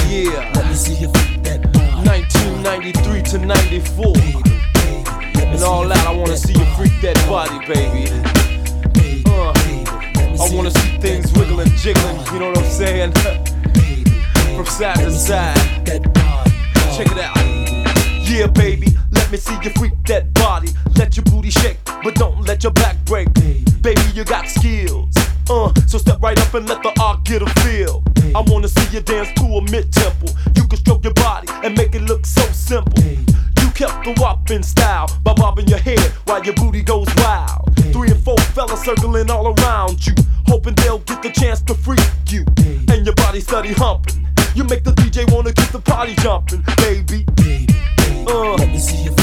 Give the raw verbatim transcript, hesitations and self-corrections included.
Yeah. Let me see you freak that body. nineteen ninety-three to ninety-four. And all that, I wanna see you freak that body, baby. Uh, I wanna see things wiggling, jiggling, you know what I'm saying? From side to side. Check it out. Yeah, baby, let me see you freak that body. Let your booty shake, but don't let your back break. Baby, you got skills. Uh, so step right up and let the art get a feel. I wanna see you dance to a mid-tempo. You can stroke your body and make it look so simple. You kept the wop in style by bobbing your head while your booty goes wild. Three and four fellas circling all around you, hoping they'll get the chance to freak you. And your body steady humping. You make the D J wanna keep the party jumping, baby. Uh, Let me see you